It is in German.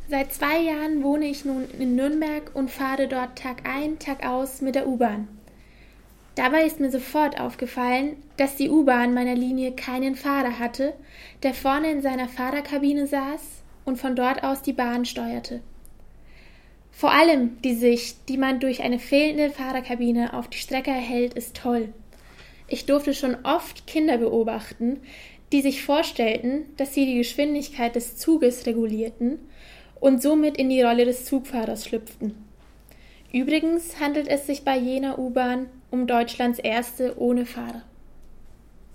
Seit 2 Jahren wohne ich nun in Nürnberg und fahre dort Tag ein, Tag aus mit der U-Bahn. Dabei ist mir sofort aufgefallen, dass die U-Bahn meiner Linie keinen Fahrer hatte, der vorne in seiner Fahrerkabine saß und von dort aus die Bahn steuerte. Vor allem die Sicht, die man durch eine fehlende Fahrerkabine auf die Strecke erhält, ist toll. Ich durfte schon oft Kinder beobachten, die sich vorstellten, dass sie die Geschwindigkeit des Zuges regulierten und somit in die Rolle des Zugfahrers schlüpften. Übrigens handelt es sich bei jener U-Bahn um Deutschlands erste ohne Fahrer.